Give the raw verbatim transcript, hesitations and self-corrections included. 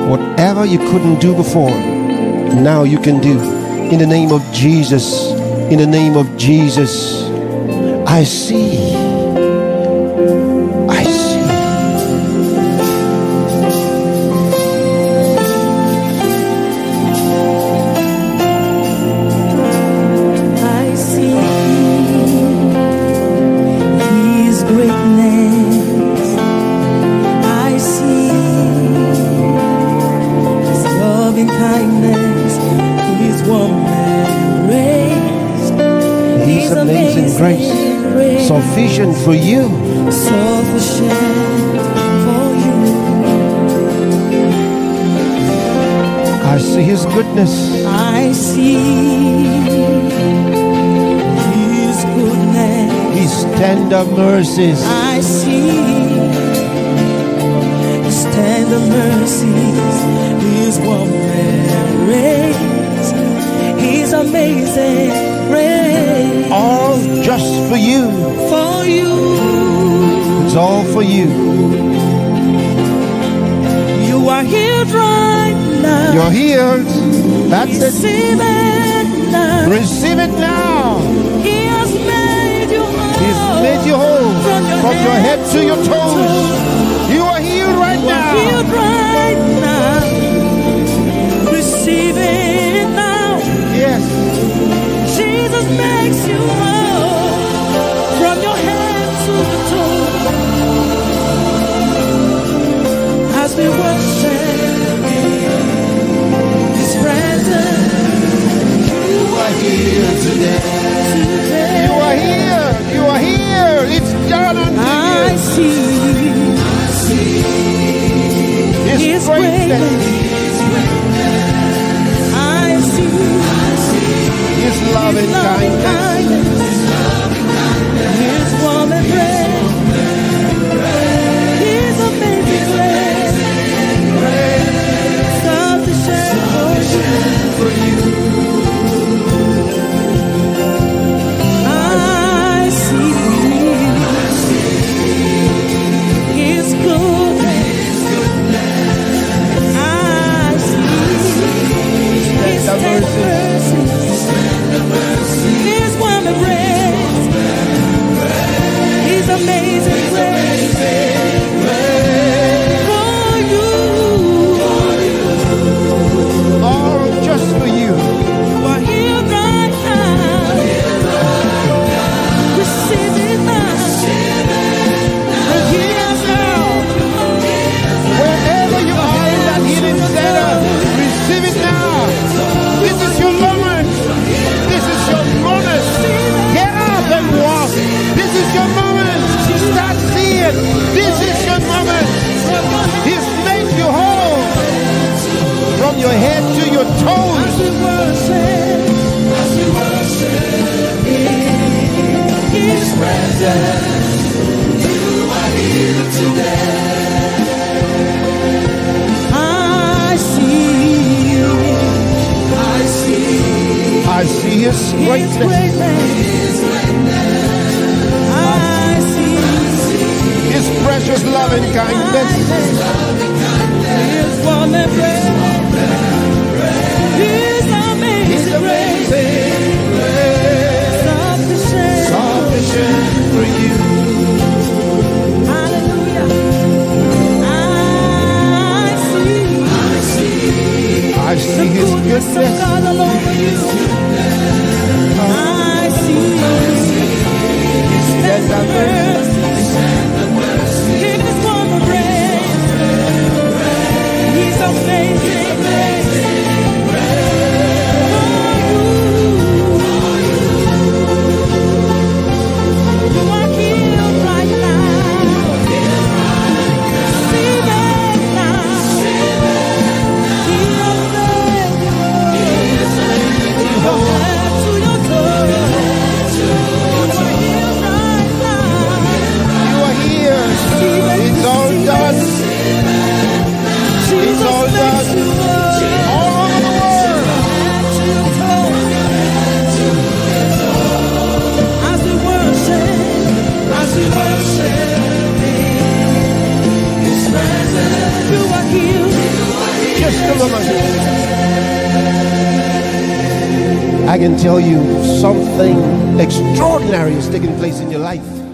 Whatever you couldn't do before, now you can do. In the name of Jesus, in the name of Jesus, I see. I see. I see His greatness. I see His loving kindness. His warm embrace. His amazing grace, sufficient for you. Sufficient for you. I see His goodness. I see His goodness. His tender mercies. I see His tender mercies. His warm embrace. His amazing grace. All just for you. For you. It's all for you. You are healed right now. You're healed. That's it. Receive it now. Receive it now. He has made you whole. He's made you whole. From your, From your head to your to toes. toes. You are healed right You now. are healed right now. Receive it now. Yes. Jesus makes you whole. From your head to the toes. As we worship His presence. You are here today. You are here. You are here. It's done unto I you. see, I see His, His greatness. I see, I see His love His and loving kindness. kindness, His warm embrace, His amazing grace, sufficient for you. I see His goodness. I see His tender mercy, His warm embrace, His amazing grace for you. All just for you. You are here right now. Receive it now. Here now. Wherever you are in that healing center, receive it now. This is your moment. This is your moment. Get up and walk. This is your moment. Start seeing. This is your moment. He's made you whole. From your head to your As toes. we worship, as we worship His presence, you are here today. I see, I see I see His His greatness. greatness. I see His precious love and kindness. His warm embrace. His amazing grace. Sufficient. Sufficient for you. Hallelujah. I see. I see The His goodness of goodness. God all over you. I see His tender mercy, His warm embrace, His amazing grace for you. You are healed right now. Receive it now. He has made you whole. moment. I can tell you something extraordinary is taking place in your life.